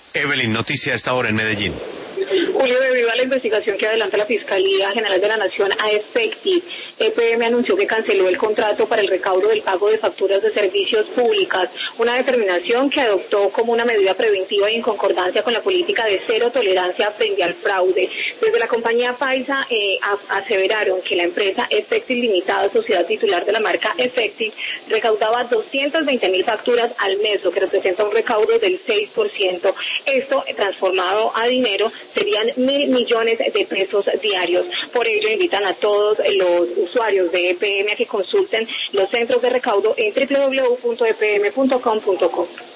Evelyn, noticia a esta hora en Medellín. Julio, debido a la investigación que adelanta la Fiscalía General de la Nación a Efecti, EPM anunció que canceló el contrato para el recaudo del pago de facturas de servicios públicas, una determinación que adoptó como una medida preventiva y en concordancia con la política de cero tolerancia frente al fraude. Desde la compañía paisa aseveraron que la empresa Efecti Limitada, sociedad titular de la marca Efecti, recaudaba 220.000 facturas al mes, lo que representa un recaudo del 6%. Esto, transformado a dinero, serían 1.000 millones de pesos diarios. Por ello, invitan a todos los usuarios de EPM a que consulten los centros de recaudo en www.epm.com.co.